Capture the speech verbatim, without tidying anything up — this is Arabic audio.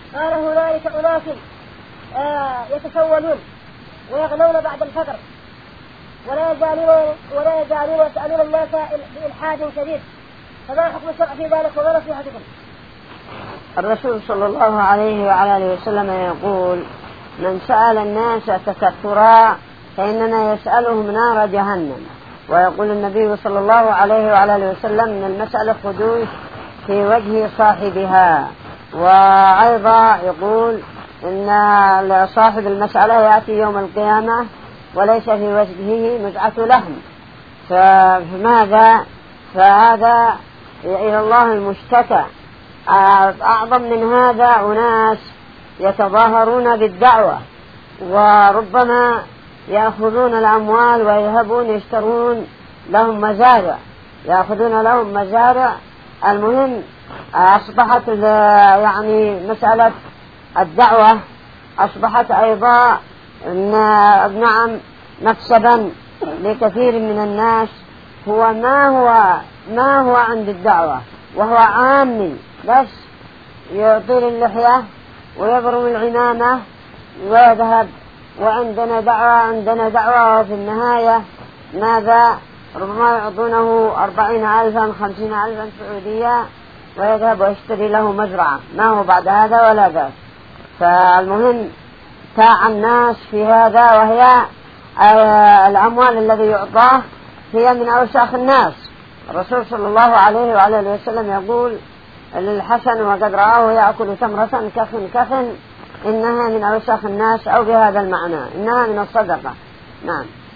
قال هنالك أناس آه يتسولون ويغنون بعد الفقر ولا يزالون ولا يزالون يسألون الناس بإلحاد شديد، فما حكم الشرع في ذلك وما نصيحتكم؟ الرسول صلى الله عليه وعلى آله وسلم يقول: من سأل الناس تكثرا فإنما يسألهم نار جهنم. ويقول النبي صلى الله عليه وعلى آله وسلم: من المسألة خدوش في وجه صاحبها. وأيضا يقول إن صاحب المسألة يأتي يوم القيامة وليس في وجهه مزعة لحم، فماذا؟ فهذا إلى الله المشتكى. أعظم من هذا أناس يتظاهرون بالدعوة وربما يأخذون الأموال ويذهبون يشترون لهم مزارع، يأخذون لهم مزارع. المهم أصبحت يعني مسألة الدعوة أصبحت أيضا نعم مكسبا لكثير من الناس، هو ما هو ما هو عند الدعوة، وهو عامي بس يطيل اللحية ويبرم العمامة ويذهب وعندنا دعوة عندنا دعوة وفي النهاية ماذا؟ ربما يعطونه أربعين ألفا خمسين ألفا سعودية ويذهب ويشتري له مزرعة، ما هو بعد هذا ولا ذاك. فالمهم تاع الناس في هذا، وهي الأموال الذي يعطاه هي من أوساخ الناس. الرسول صلى الله عليه وعلى آله وسلم يقول للحسن وقد رآه يأكل تمرة كخن كخن إنها من أوساخ الناس، أو بهذا المعنى إنها من الصدقة. نعم.